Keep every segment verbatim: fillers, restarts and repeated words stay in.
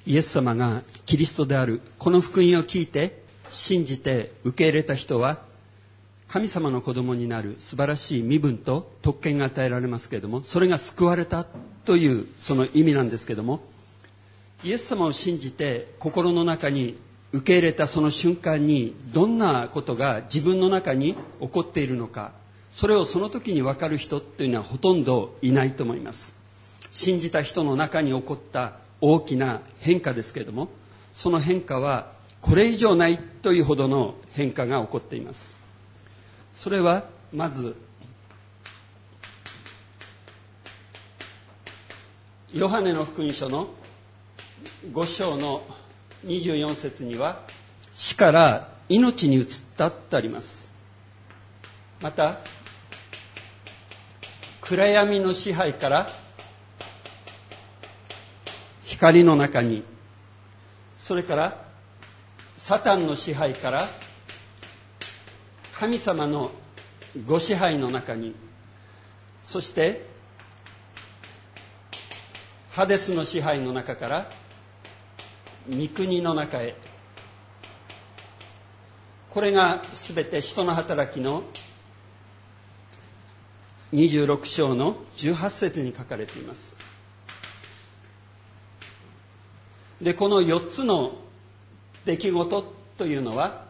イエス様がキリストであるこの福音を聞いて信じて受け入れた人は神様の子供になる素晴らしい身分と特権が与えられますけれども、それが救われたというその意味なんですけれども、イエス様を信じて心の中に受け入れたその瞬間にどんなことが自分の中に起こっているのか、それをその時に分かる人というのはほとんどいないと思います。信じた人の中に起こった大きな変化ですけれども、その変化はこれ以上ないというほどの変化が起こっています。それはまずヨハネの福音書のご章のにじゅうよん節には、死から命に移ったとあります。また暗闇の支配から光の中に、それからサタンの支配から神様のご支配の中に、そしてハデスの支配の中から御国の中へ、これがすべて使徒の働きのにじゅうろく章のじゅうはち節に書かれています。で、このよっつの出来事というのは、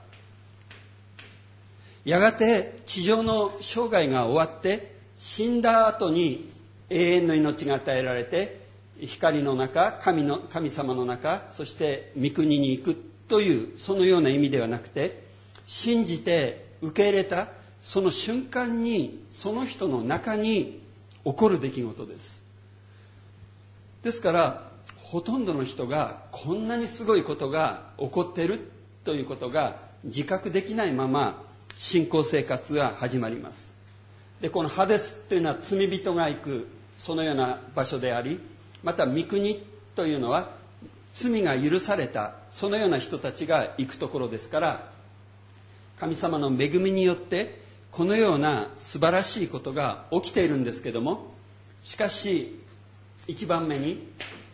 やがて地上の生涯が終わって死んだ後に永遠の命が与えられて、光の中、神の神様の中、そして御国に行くというそのような意味ではなくて、信じて受け入れたその瞬間にその人の中に起こる出来事です。ですからほとんどの人がこんなにすごいことが起こっているということが自覚できないまま信仰生活が始まります。で、このハデスというのは罪人が行くそのような場所であり、また御国というのは罪が許されたそのような人たちが行くところですから、神様の恵みによってこのような素晴らしいことが起きているんですけども、しかし一番目に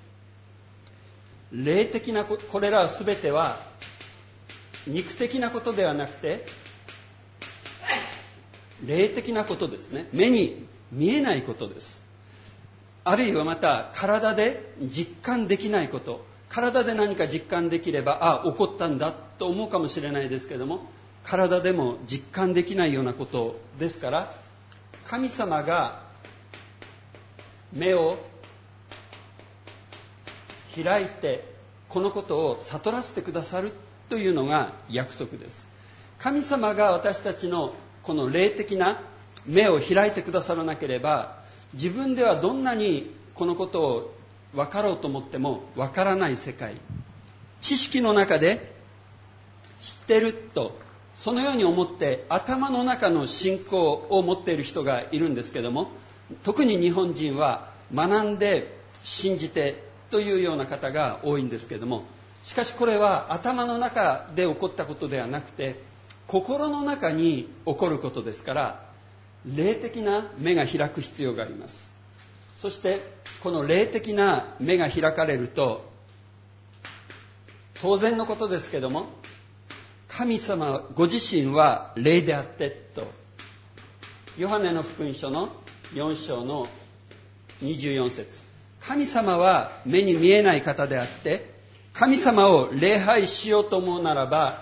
霊的なここれらは全ては肉的なことではなくて霊的なことですね。目に見えないことです。あるいはまた体で実感できないこと、体で何か実感できれば、ああ起こったんだと思うかもしれないですけども、体でも実感できないようなことですから、神様が目を開いてこのことを悟らせてくださるというのが約束です。神様が私たちのこの霊的な目を開いてくださらなければ、自分ではどんなにこのことを分かろうと思っても分からない世界、知識の中で知ってるとそのように思って頭の中の信仰を持っている人がいるんですけども、特に日本人は学んで信じてというような方が多いんですけども、しかしこれは頭の中で起こったことではなくて心の中に起こることですから、霊的な目が開く必要があります。そしてこの霊的な目が開かれると、当然のことですけども、神様ご自身は霊であってと、ヨハネの福音書のよん章のにじゅうよん節、神様は目に見えない方であって、神様を礼拝しようと思うならば、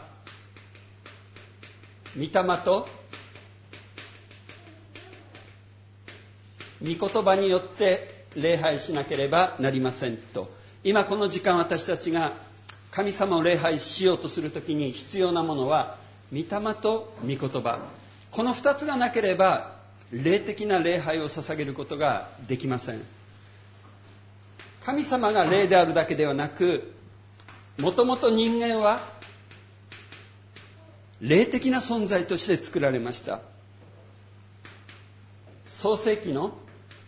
御霊と御言葉によって礼拝しなければなりませんと。今この時間私たちが神様を礼拝しようとするときに必要なものは御霊と御言葉、この二つがなければ霊的な礼拝を捧げることができません。神様が霊であるだけではなく、もともと人間は霊的な存在として作られました。創世記の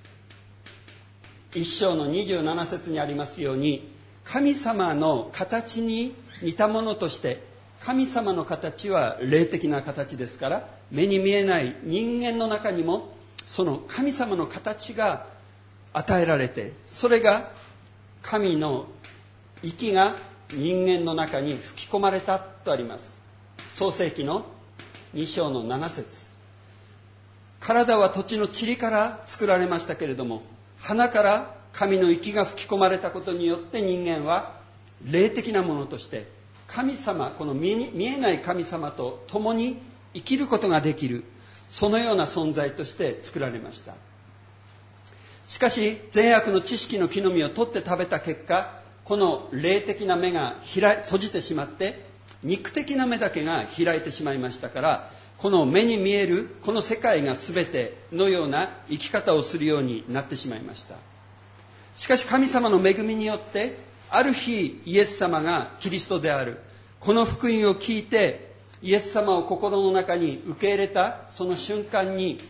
一章のにじゅうなな節にありますように、神様の形に似たものとして、神様の形は霊的な形ですから、目に見えない人間の中にもその神様の形が与えられて、それが神の息が人間の中に吹き込まれたとあります。創世記のに章のなな節。体は土地の塵から作られましたけれども、鼻から神の息が吹き込まれたことによって人間は霊的なものとして神様、この見えない神様と共に生きることができる、そのような存在として作られました。しかし善悪の知識の木の実を取って食べた結果、この霊的な目が開閉じてしまって肉的な目だけが開いてしまいましたから、この目に見えるこの世界が全てのような生き方をするようになってしまいました。しかし神様の恵みによってある日イエス様がキリストであるこの福音を聞いてイエス様を心の中に受け入れたその瞬間に、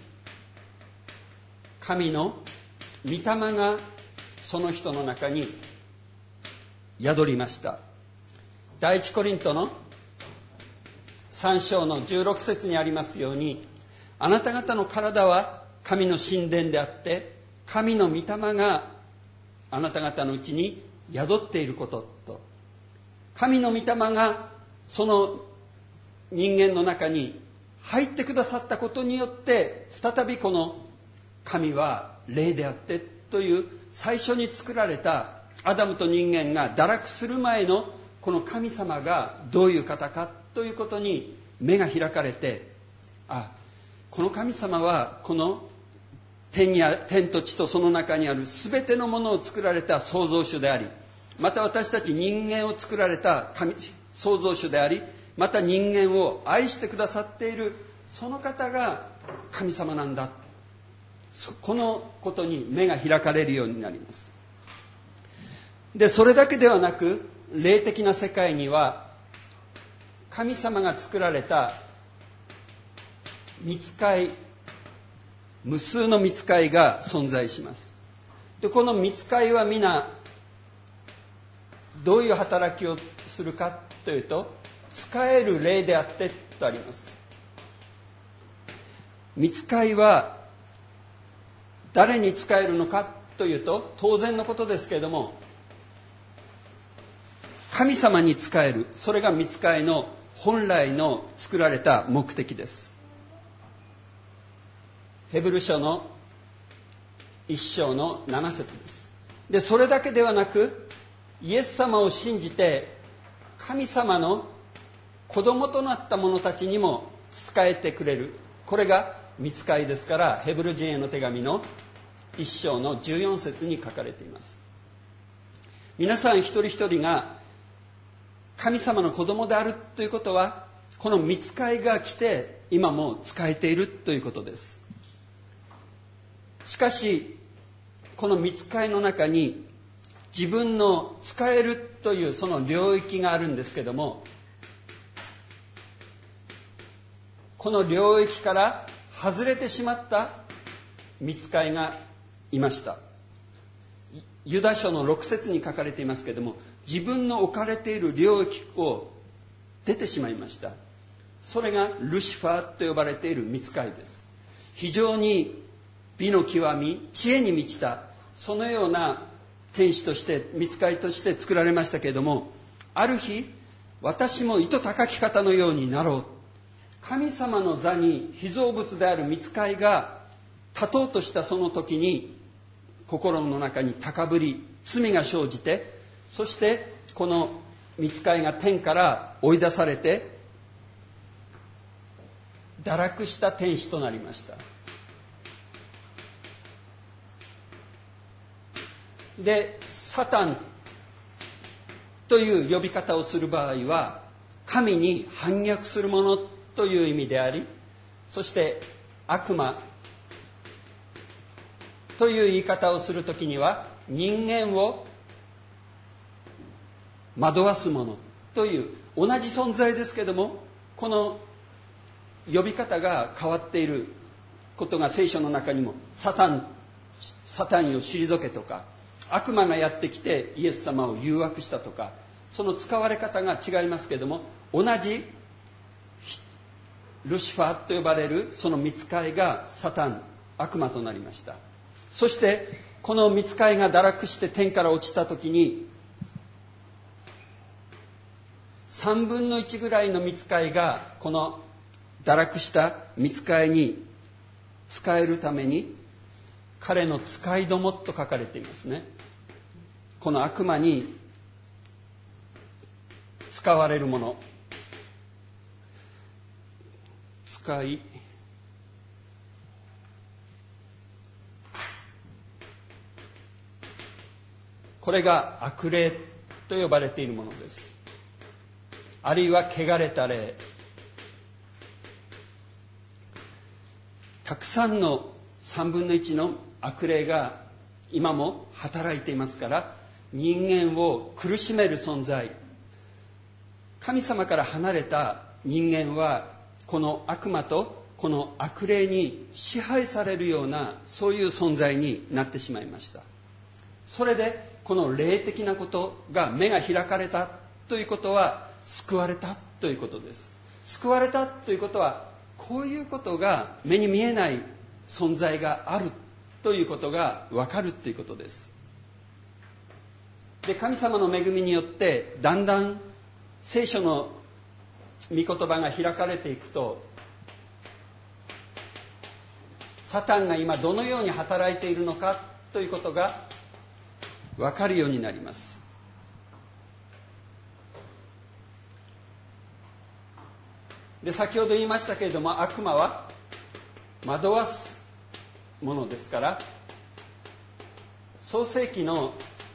神の御霊がその人の中に宿りました。第一コリントのさん章のじゅうろく節にありますように、あなた方の体は神の神殿であって神の御霊があなた方のうちに宿っていることと、神の御霊がその人間の中に入ってくださったことによって再びこの神は霊であってという最初に作られたアダムと人間が堕落する前のこの神様がどういう方かということに目が開かれて、あ、この神様はこの天や天と地とその中にある全てのものを作られた創造主であり、また私たち人間を作られた神創造主であり、また人間を愛してくださっているその方が神様なんだ、このことに目が開かれるようになります。でそれだけではなく、霊的な世界には神様が作られた御使い、無数の御使いが存在します。でこの御使いは皆どういう働きをするかというと、使える霊であってとあります。御使いは誰に使えるのかというと、当然のことですけれども、神様に仕える、それが御使いの本来の作られた目的です。ヘブル書の一章のなな節です。でそれだけではなく、イエス様を信じて神様の子供となった者たちにも仕えてくれる、これが御使いですから、ヘブル人への手紙の一章のじゅうよん節に書かれています。皆さん一人一人が神様の子供であるということは、この御使いが来て今も仕えているということです。しかしこの御使いの中に自分の使えるというその領域があるんですけども、この領域から外れてしまった御使いがいました。ユダ書のろく節に書かれていますけれども、自分の置かれている領域を出てしまいました。それがルシファーと呼ばれている御使いです。非常に美の極み、知恵に満ちた、そのような天使として御使いとして作られましたけれども、ある日私も糸高き方のようになろう、神様の座に被造物である御使いが立とうとしたその時に、心の中に高ぶり罪が生じて、そしてこの御使いが天から追い出されて堕落した天使となりました。でサタンという呼び方をする場合は、神に反逆するものという意味であり、そして悪魔という言い方をするときには、人間を惑わすものという同じ存在ですけども、この呼び方が変わっていることが聖書の中にも、サタンサタンを退けとか、悪魔がやってきてイエス様を誘惑したとか、その使われ方が違いますけれども、同じルシファーと呼ばれるその御使いがサタン、悪魔となりました。そしてこの御使いが堕落して天から落ちた時に、 さんぶんのいちぐらいの御使いがこの堕落した御使いに使えるために彼の使いどもと書かれていますね。この悪魔に使われるもの、使いこれが悪霊と呼ばれているものです。あるいは汚れた霊。たくさんのさんぶんのいちの悪霊が今も働いていますから、人間を苦しめる存在、神様から離れた人間はこの悪魔とこの悪霊に支配されるような、そういう存在になってしまいました。それでこの霊的なことが目が開かれたということは救われたということです。救われたということはこういうことが目に見えない存在があるということが分かるということです。で、神様の恵みによってだんだん聖書の御言葉が開かれていくと、サタンが今どのように働いているのかということが分かるようになります。で、先ほど言いましたけれども、悪魔は惑わすものですから、創世記の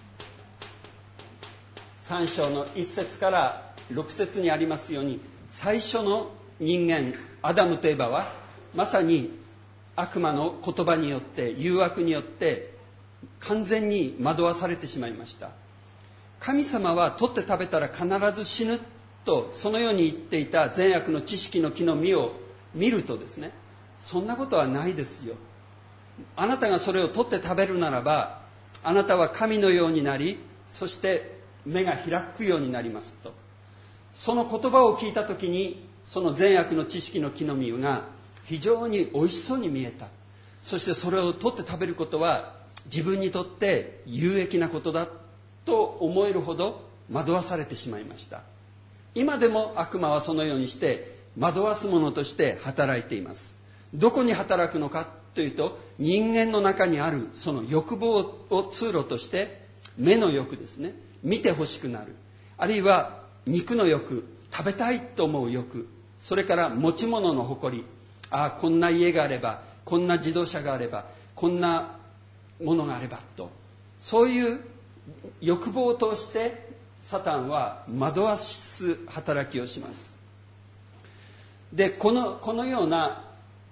さん章のいっ節からろく節にありますように、最初の人間アダムとエバはまさに悪魔の言葉によって、誘惑によって完全に惑わされてしまいました。神様は取って食べたら必ず死ぬと、そのように言っていた善悪の知識の木の実を見るとですね、そんなことはないですよ。あなたがそれを取って食べるならば、あなたは神のようになり、そして目が開くようになりますと。その言葉を聞いたときに、その善悪の知識の木の実が非常においしそうに見えた。そしてそれを取って食べることは自分にとって有益なことだと思えるほど惑わされてしまいました。今でも悪魔はそのようにして惑わす者として働いています。どこに働くのかというと、人間の中にあるその欲望を通路として、目の欲ですね、見てほしくなる、あるいは肉の欲、食べたいと思う欲、それから持ち物の誇り、ああこんな家があれば、こんな自動車があれば、こんなものがあればと、そういう欲望を通してサタンは惑わす働きをします。で、この、このような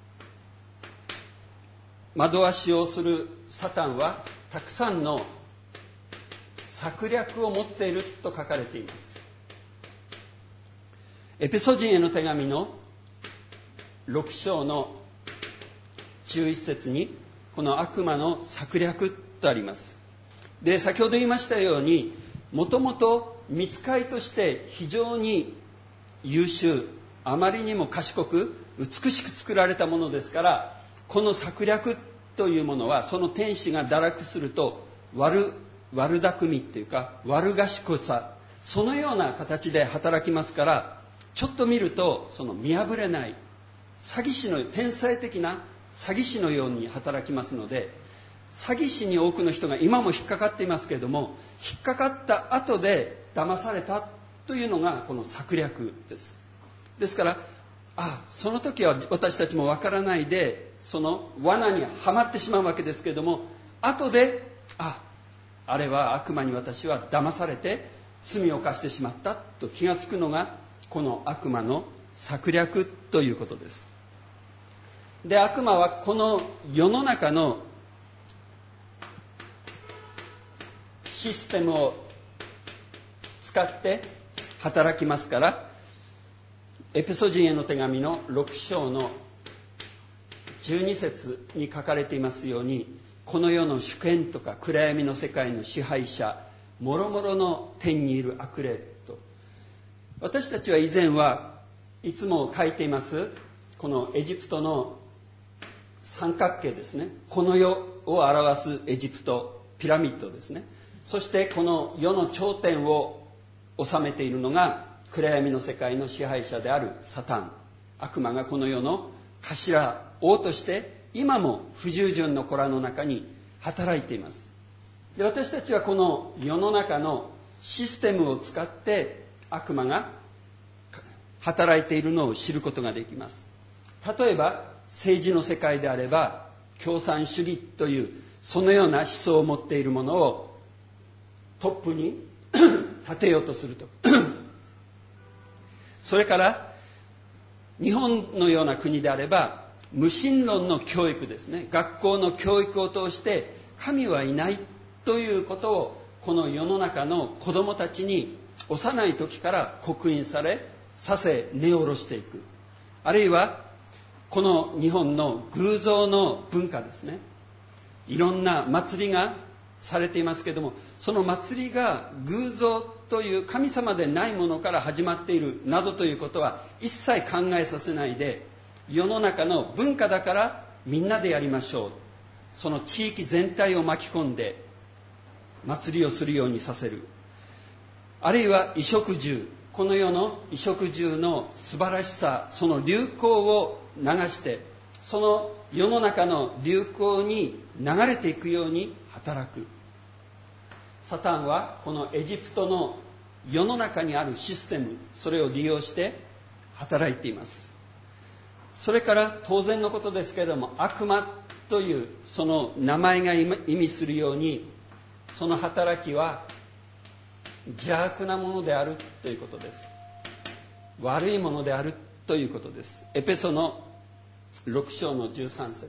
惑わしをするサタンはたくさんの策略を持っていると書かれています。エペソ人への手紙のろく章のじゅういち節に、この悪魔の策略とあります。で、先ほど言いましたように、もともと御使いとして非常に優秀、あまりにも賢く美しく作られたものですから、この策略というものは、その天使が堕落すると悪悪巧みっていうか悪賢さ、そのような形で働きますから、ちょっと見るとその見破れない詐欺師の天才的な詐欺師のように働きますので、詐欺師に多くの人が今も引っかかっていますけれども、引っかかった後で騙されたというのがこの策略です。ですから、あ、その時は私たちもわからないでその罠にはまってしまうわけですけれども、後でああれは悪魔に私は騙されて罪を犯してしまったと気がつくのが、この悪魔の策略ということです。で、悪魔はこの世の中のシステムを使って働きますから、エペソ人への手紙のろく章のじゅうに節に書かれていますように、この世の主権とか暗闇の世界の支配者、もろもろの天にいる悪霊と。私たちは以前はいつも書いています、このエジプトの三角形ですね、この世を表すエジプトピラミッドですね、そしてこの世の頂点を治めているのが暗闇の世界の支配者であるサタン、悪魔がこの世の頭王として今も不従順の子らの中に働いています。で、私たちはこの世の中のシステムを使って悪魔が働いているのを知ることができます。例えば政治の世界であれば、共産主義というそのような思想を持っているものをトップに立てようとするとそれから日本のような国であれば無神論の教育ですね。学校の教育を通して神はいないということをこの世の中の子どもたちに幼い時から刻印されさせ根を下ろしていく。あるいはこの日本の偶像の文化ですね。いろんな祭りがされていますけれども、その祭りが偶像という神様でないものから始まっているなどということは一切考えさせないで、世の中の文化だからみんなでやりましょう、その地域全体を巻き込んで祭りをするようにさせる。あるいは衣食住、この世の衣食住の素晴らしさ、その流行を流してその世の中の流行に流れていくように働く。サタンはこのエジプトの世の中にあるシステム、それを利用して働いています。それから当然のことですけれども、悪魔というその名前が意味するように、その働きは邪悪なものであるということです。悪いものであるということです。エペソのろく章のじゅうさん節。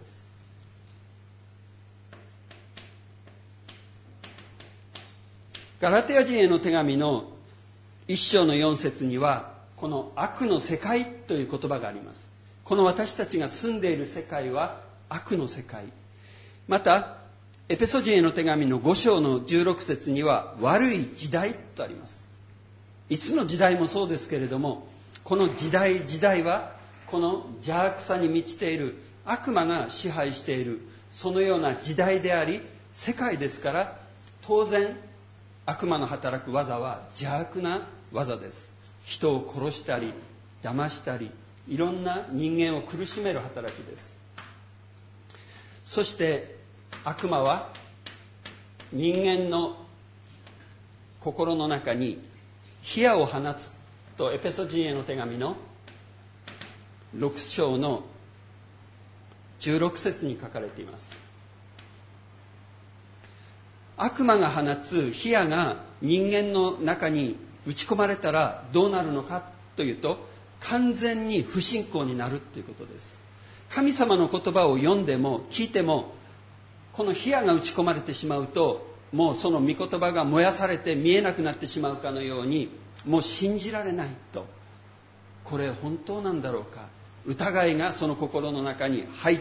ガラテヤ人への手紙のいっ章のよん節には、この悪の世界という言葉があります。この私たちが住んでいる世界は悪の世界。またエペソ人への手紙のご章のじゅうろく節には悪い時代とあります。いつの時代もそうですけれども、この時代時代はこの邪悪さに満ちている悪魔が支配している、そのような時代であり世界ですから、当然悪魔の働く技は邪悪な技です。人を殺したり騙したり、いろんな人間を苦しめる働きです。そして悪魔は人間の心の中に火矢を放つとエペソ人への手紙のろく章のじゅうろく節に書かれています。悪魔が放つ火矢が人間の中に打ち込まれたらどうなるのかというと、完全に不信仰になるということです。神様の言葉を読んでも聞いても、この火矢が打ち込まれてしまうと、もうその御言葉が燃やされて見えなくなってしまうかのように、もう信じられないと、これ本当なんだろうか、疑いがその心の中に入って、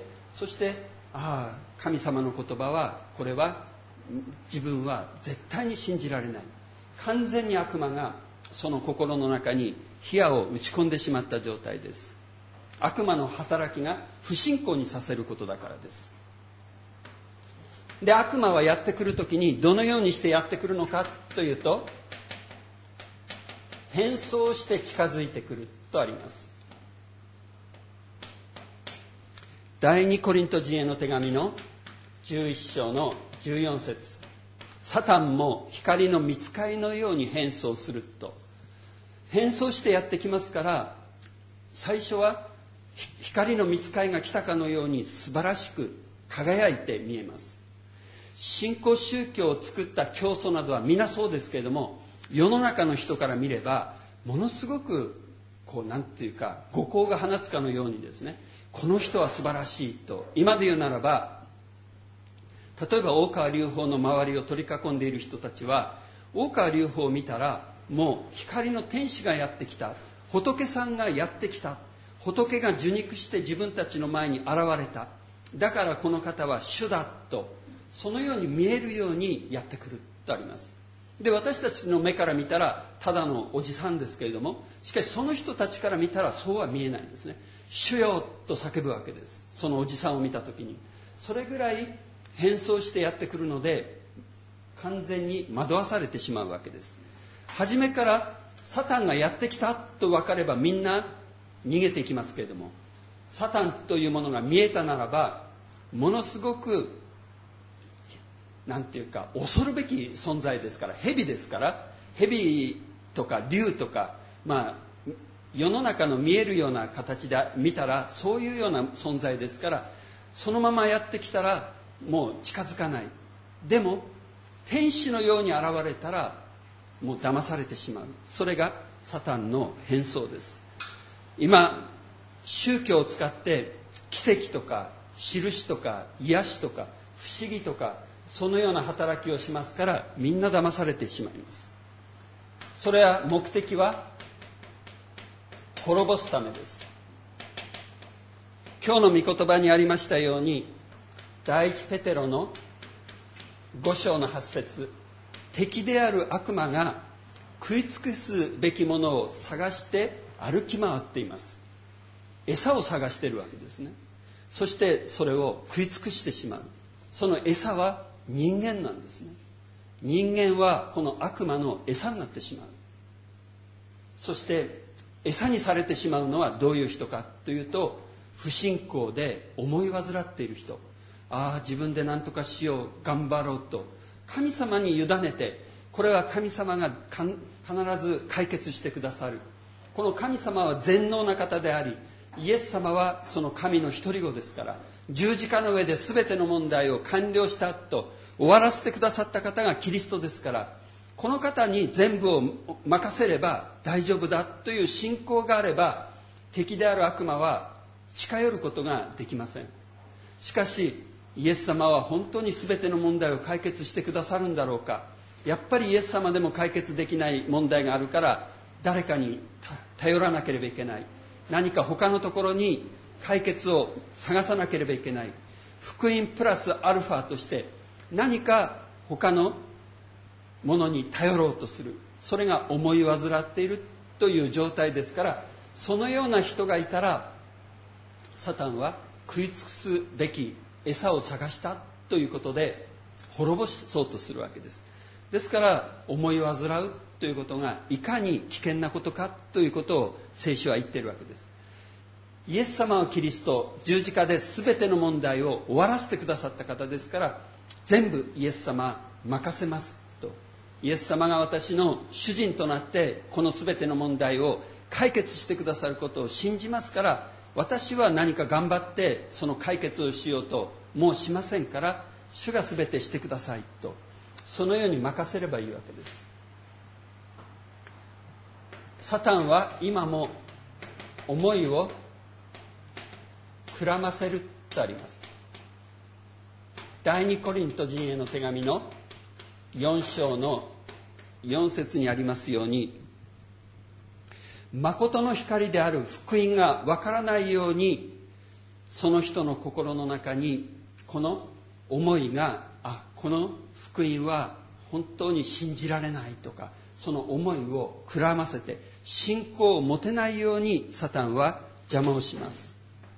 そしてああ神様の言葉は、これは自分は絶対に信じられない、完全に悪魔がその心の中に火矢を打ち込んでしまった状態です。悪魔の働きが不信仰にさせることだからです。で、悪魔はやってくるときにどのようにしてやってくるのかというと、変装して近づいてくるとあります。第二コリント人への手紙のじゅういっ章のじゅうよん節、サタンも光の御使いのように変装すると。変装してやってきますから、最初は光の御使いが来たかのように素晴らしく輝いて見えます。新興宗教を作った教祖などは皆そうですけれども、世の中の人から見ればものすごくこうなんていうか後光が放つかのようにですね、この人は素晴らしいと。今で言うならば、例えば大川隆法の周りを取り囲んでいる人たちは、大川隆法を見たらもう光の天使がやってきた、仏さんがやってきた、仏が受肉して自分たちの前に現れた、だからこの方は主だと、そのように見えるようにやってくるとあります。で、私たちの目から見たらただのおじさんですけれども、しかしその人たちから見たらそうは見えないんですね。主よと叫ぶわけです。そのおじさんを見たときに。それぐらい変装してやってくるので、完全に惑わされてしまうわけです。初めからサタンがやってきたと分かればみんな逃げていきますけれども、サタンというものが見えたならばものすごくなんていうか恐るべき存在ですから、蛇ですから、蛇とか竜とか、まあ世の中の見えるような形で見たらそういうような存在ですから、そのままやってきたらもう近づかない。でも天使のように現れたらもう騙されてしまう。それがサタンの変装です。今宗教を使って奇跡とか印とか癒しとか不思議とかそのような働きをしますから、みんな騙されてしまいます。それは目的は滅ぼすためです。今日の御言葉にありましたように、第一ペテロのご章のはち節、敵である悪魔が食い尽くすべきものを探して歩き回っています。餌を探しているわけですね。そしてそれを食い尽くしてしまう。その餌は人間なんですね。人間はこの悪魔の餌になってしまう。そして餌にされてしまうのはどういう人かというと、不信仰で思い患っている人。ああ自分で何とかしよう、頑張ろうと神様に委ねて、これは神様が必ず解決してくださる。この神様は全能な方であり、イエス様はその神の一人子ですから、十字架の上で全ての問題を完了したと終わらせてくださった方がキリストですから、この方に全部を任せれば大丈夫だという信仰があれば、敵である悪魔は近寄ることができません。しかしイエス様は本当に全ての問題を解決してくださるんだろうか。やっぱりイエス様でも解決できない問題があるから、誰かに頼らなければいけない。何か他のところに解決を探さなければいけない。福音プラスアルファとして何か他のものに頼ろうとする。それが思い患っているという状態ですから、そのような人がいたらサタンは食い尽くすべき餌を探したということで滅ぼそうとするわけです。ですから思い患うということがいかに危険なことかということを聖書は言っているわけです。イエス様はキリスト、十字架で全ての問題を終わらせてくださった方ですから、全部イエス様任せますと。イエス様が私の主人となってこの全ての問題を解決してくださることを信じますから、私は何か頑張ってその解決をしようともうしませんから、主が全てしてくださいと、そのように任せればいいわけです。サタンは今も思いをくらませるとあります。第二コリント人への手紙のよん章のよん節にありますように、誠の光である福音がわからないように、その人の心の中にこの思いが、あ、この福音は本当に信じられないとか、その思いをくらませて信仰を持てないようにサタンは邪魔をします。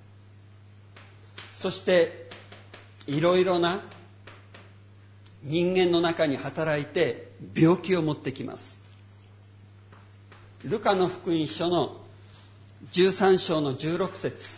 そしていろいろな人間の中に働いて病気を持ってきます。ルカの福音書のじゅうさん章のじゅうろく節、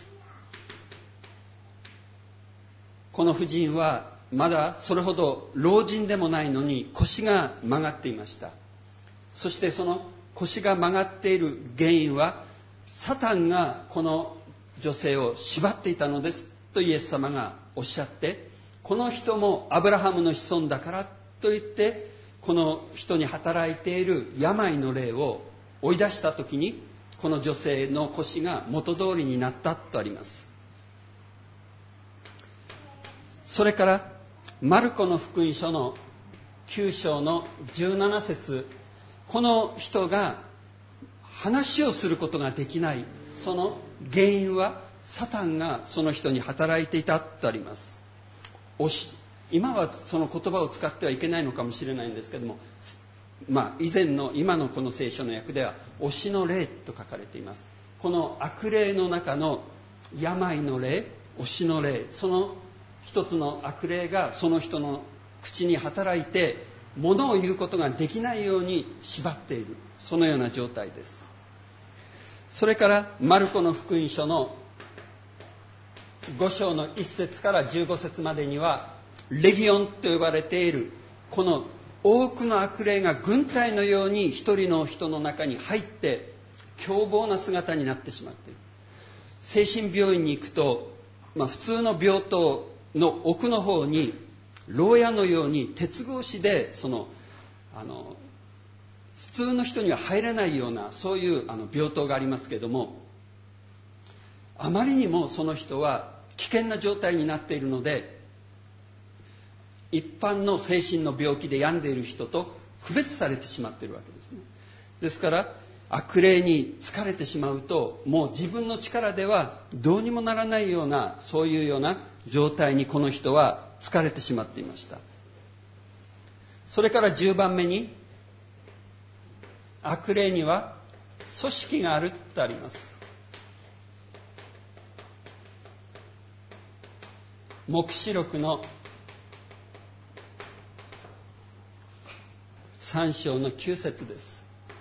この婦人はまだそれほど老人でもないのに腰が曲がっていました。そしてその腰が曲がっている原因は、サタンがこの女性を縛っていたのですとイエス様がおっしゃって、この人もアブラハムの子孫だからと言って、この人に働いている病の霊を追い出した時に、この女性の腰が元通りになったとあります。それからマルコの福音書のきゅう章のじゅうなな節、この人が話をすることができない、その原因はサタンがその人に働いていたとあります。おし今はその言葉を使ってはいけないのかもしれないんですけども、まあ、以前の今のこの聖書の訳では推しの霊と書かれています。この悪霊の中の病の霊、推しの霊、その一つの悪霊がその人の口に働いて物を言うことができないように縛っている。 そのような状態です。それからマルコの福音書のご章のいっ節からじゅうご節までには、レギオンと呼ばれているこの多くの悪霊が軍隊のように一人の人の中に入って凶暴な姿になってしまっている。精神病院に行くと、まあ、普通の病棟の奥の方に牢屋のように鉄格子でそのあの普通の人には入れないようなそういうあの病棟がありますけれども、あまりにもその人は危険な状態になっているので、一般の精神の病気で病んでいる人と区別されてしまっているわけですね。ですから悪霊に疲れてしまうと、もう自分の力ではどうにもならないような、そういうような状態にこの人は疲れてしまっていました。それからじゅうばんめに、悪霊には組織があるとあります。黙示録のさん章のきゅう節です。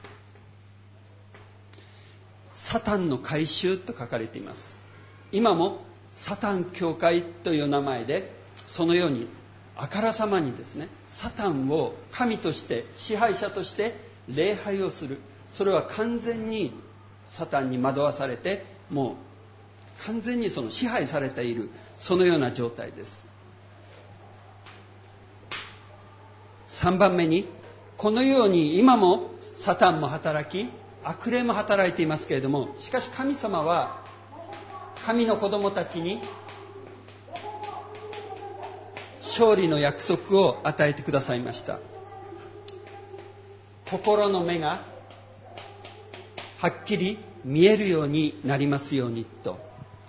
サタンの改宗と書かれています。今もサタン教会という名前で、そのようにあからさまにですね、サタンを神として支配者として礼拝をする。それは完全にサタンに惑わされて、もう完全にその支配されている、そのような状態です。さんばんめに、このように今もサタンも働き、悪霊も働いていますけれども、しかし神様は神の子供たちに勝利の約束を与えてくださいました。心の目がはっきり見えるようになりますようにと。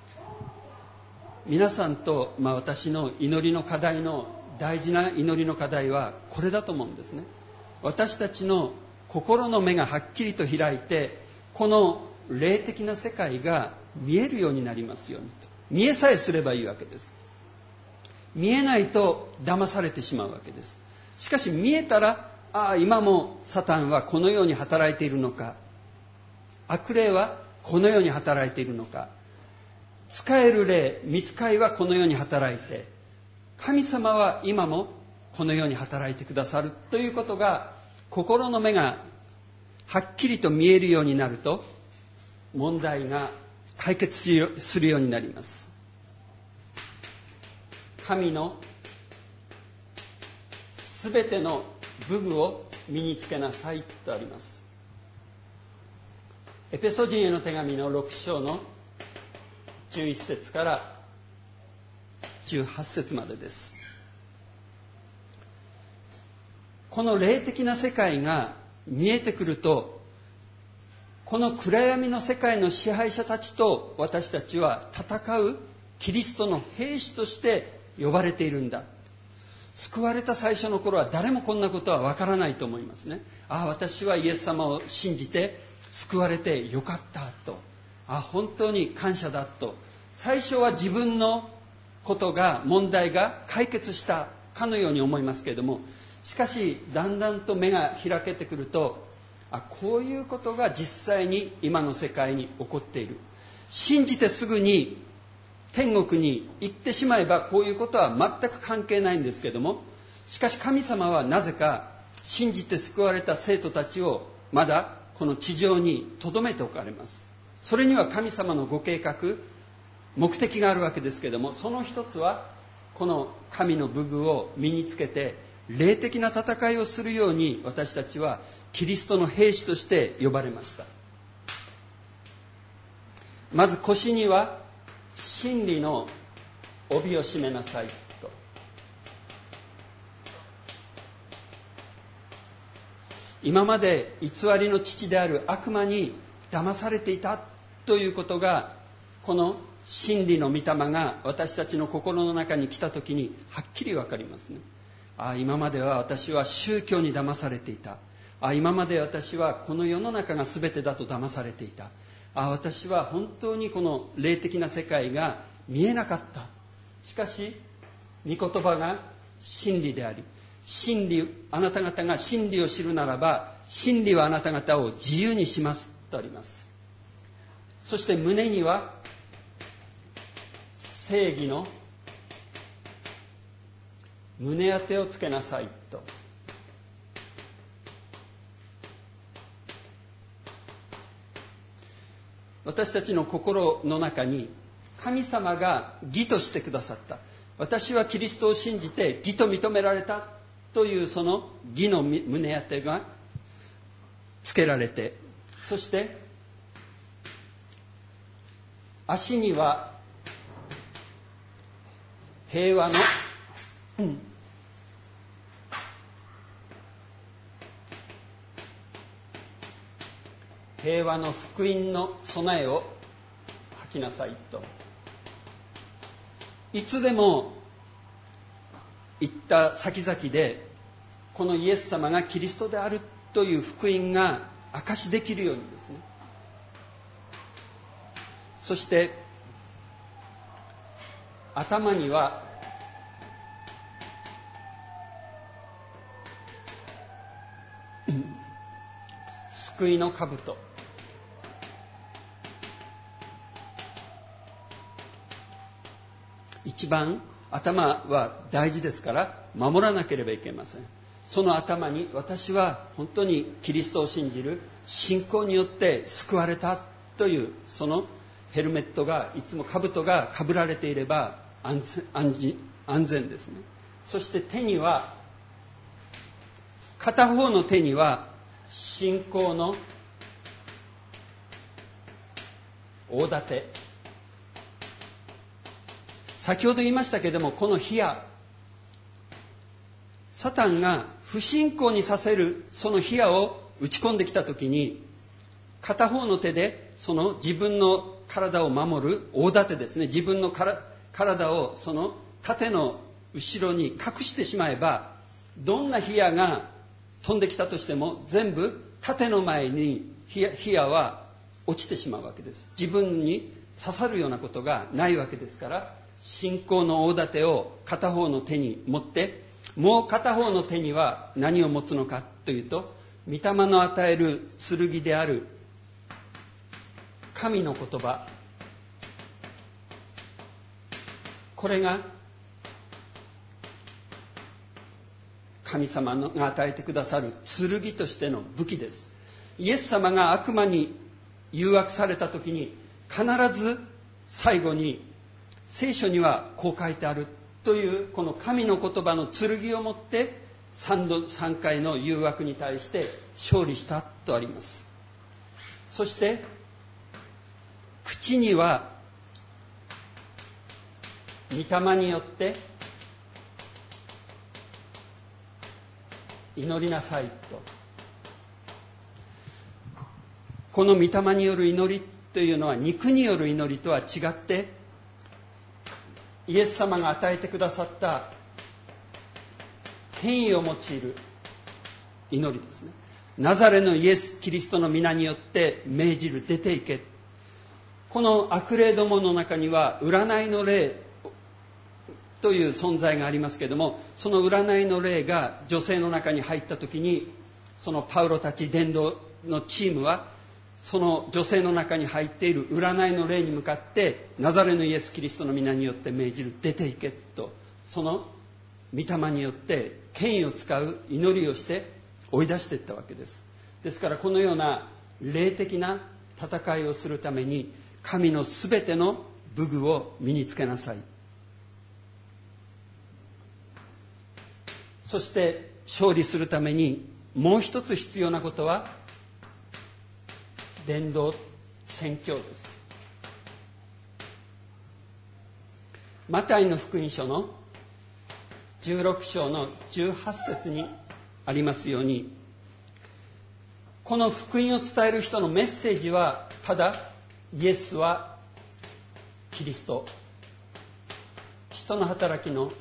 皆さんと、まあ、私の祈りの課題の大事な祈りの課題はこれだと思うんですね。私たちの心の目がはっきりと開いて、この霊的な世界が見えるようになりますようにと。見えさえすればいいわけです。見えないと騙されてしまうわけです。しかし見えたら、ああ今もサタンはこのように働いているのか、悪霊はこのように働いているのか、使える霊御使いはこのように働いて、神様は今もこのように働いてくださるということが、心の目がはっきりと見えるようになると、問題が解決するようになります。神のすべての武具を身につけなさいとあります。エペソ人への手紙のろく章のじゅういち節からじゅうはち節までです。この霊的な世界が見えてくると、この暗闇の世界の支配者たちと私たちは戦うキリストの兵士として呼ばれているんだ。救われた最初の頃は誰もこんなことはわからないと思いますね。ああ、私はイエス様を信じて救われてよかったと、ああ本当に感謝だと、最初は自分のことが問題が解決したかのように思いますけれども、しかしだんだんと目が開けてくると、あこういうことが実際に今の世界に起こっている。信じてすぐに天国に行ってしまえばこういうことは全く関係ないんですけども、しかし神様はなぜか信じて救われた生徒たちをまだこの地上に留めておかれます。それには神様のご計画、目的があるわけですけども、その一つはこの神の武具を身につけて霊的な戦いをするように、私たちはキリストの兵士として呼ばれました。まず腰には真理の帯を締めなさいと。今まで偽りの父である悪魔に騙されていたということが、この真理の御霊が私たちの心の中に来た時にはっきり分かりますね。ああ今までは私は宗教に騙されていた。ああ今まで私はこの世の中が全てだと騙されていた。ああ私は本当にこの霊的な世界が見えなかった。しかし御言葉が真理であり、真理、あなた方が真理を知るならば真理はあなた方を自由にしますとあります。そして胸には正義の胸当てをつけなさいと。私たちの心の中に神様が義としてくださった、私はキリストを信じて義と認められたというその義の胸当てがつけられて、そして足には平和の、うん、平和の福音の備えを吐きなさいと。いつでも行った先々でこのイエス様がキリストであるという福音が証しできるようにですね。そして頭には救いの兜、一番頭は大事ですから守らなければいけません。その頭に私は本当にキリストを信じる信仰によって救われたというそのヘルメットが、いつも兜がかぶられていれば安全、安全、安全ですね。そして手には、片方の手には信仰の大盾。先ほど言いましたけれども、この火矢、サタンが不信仰にさせるその火矢を打ち込んできたときに、片方の手でその自分の体を守る大盾ですね、自分のから体をその盾の後ろに隠してしまえば、どんな火矢が飛んできたとしても全部盾の前に火矢、火矢は落ちてしまうわけです。自分に刺さるようなことがないわけですから、信仰の大盾を片方の手に持って、もう片方の手には何を持つのかというと、御霊の与える剣である神の言葉、これが神様が与えてくださる剣としての武器です。イエス様が悪魔に誘惑された時に必ず最後に、聖書にはこう書いてあるというこの神の言葉の剣を持って 3, 度さんかいの誘惑に対して勝利したとあります。そして口には御霊によって祈りなさいと。この御霊による祈りというのは肉による祈りとは違って、イエス様が与えてくださった権威を用いる祈りですね。ナザレのイエス・キリストの皆によって命じる、出ていけ。この悪霊どもの中には占いの霊という存在がありますけれども、その占いの霊が女性の中に入った時に、そのパウロたち伝道のチームはその女性の中に入っている占いの霊に向かって、ナザレのイエス・キリストの皆によって命じる、出ていけと、その御霊によって権威を使う祈りをして追い出していったわけです。ですからこのような霊的な戦いをするために、神のすべての武具を身につけなさい。そして勝利するためにもう一つ必要なことは伝道宣教です。マタイの福音書のじゅうろく章のじゅうはち節にありますように、この福音を伝える人のメッセージはただ、イエスはキリスト。使徒の働きの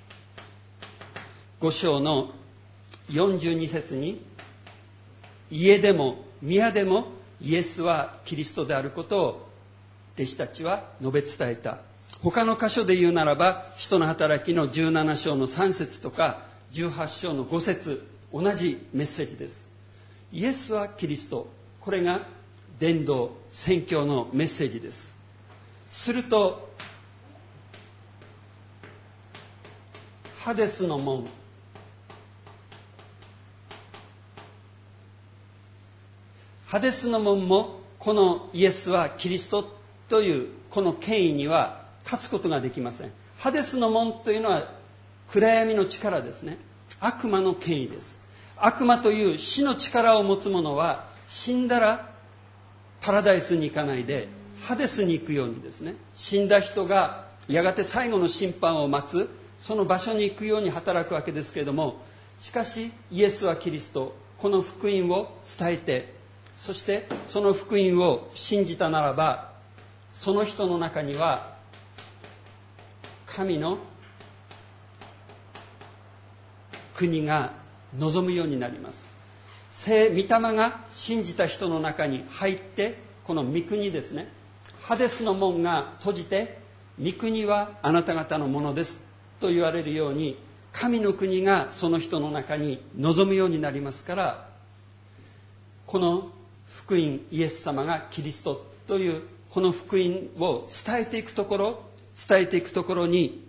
ご章のよんじゅうに節に、家でも宮でもイエスはキリストであることを弟子たちは述べ伝えた。他の箇所で言うならば、使徒の働きのじゅうなな章のさん節とかじゅうはち章のご節、同じメッセージです。 イエスはキリスト、これが伝道宣教のメッセージです。するとハデスの門、ハデスの門もこのイエスはキリストというこの権威には立つことができません。ハデスの門というのは暗闇の力ですね。悪魔の権威です。悪魔という死の力を持つ者は死んだらパラダイスに行かないでハデスに行くようにですね、死んだ人がやがて最後の審判を待つその場所に行くように働くわけですけれども、しかしイエスはキリスト、この福音を伝えて、そしてその福音を信じたならば、その人の中には神の国が望むようになります。聖御霊が信じた人の中に入って、この御国ですね、ハデスの門が閉じて、御国はあなた方のものですと言われるように、神の国がその人の中に望むようになりますから、この福音、イエス様がキリストというこの福音を伝えていくところ伝えていくところに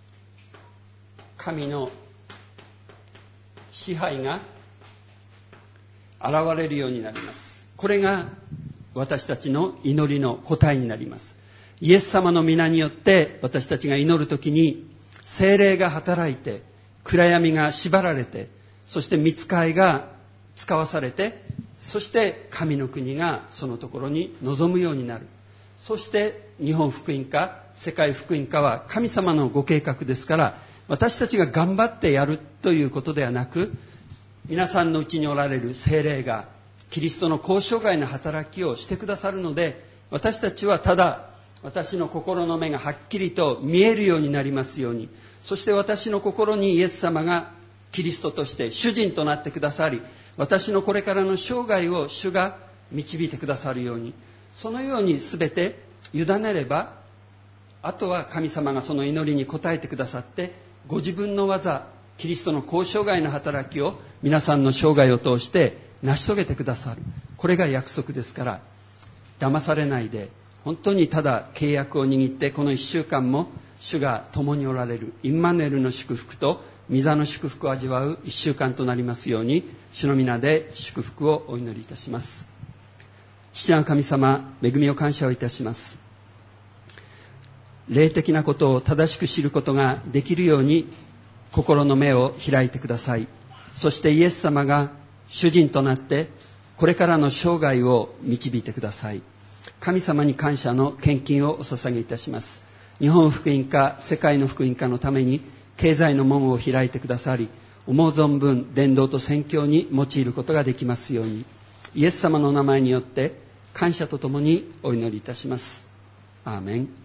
神の支配が現れるようになります。これが私たちの祈りの答えになります。イエス様の皆によって私たちが祈るときに、聖霊が働いて、暗闇が縛られて、そして御使いが使わされて、そして神の国がそのところに望むようになる。そして日本福音化、世界福音化は神様のご計画ですから、私たちが頑張ってやるということではなく、皆さんのうちにおられる聖霊がキリストの交渉外の働きをしてくださるので、私たちはただ私の心の目がはっきりと見えるようになりますように、そして私の心にイエス様がキリストとして主人となってくださり、私のこれからの生涯を主が導いてくださるように、そのように全て委ねれば、あとは神様がその祈りに応えてくださって、ご自分の技、キリストの交渉外の働きを皆さんの生涯を通して成し遂げてくださる。これが約束ですから、騙されないで、本当にただ契約を握って、このいっしゅうかんも主が共におられるインマヌエルの祝福と御座の祝福を味わういっしゅうかんとなりますように、主の皆で祝福をお祈りいたします。父なる神様、恵みを感謝をいたします。霊的なことを正しく知ることができるように心の目を開いてください。そしてイエス様が主人となってこれからの生涯を導いてください。神様に感謝の献金をお捧げいたします。日本福音化、世界の福音化のために経済の門を開いてくださり、思う存分伝道と宣教に用いることができますように、イエス様の名前によって感謝とともにお祈りいたします。アーメン。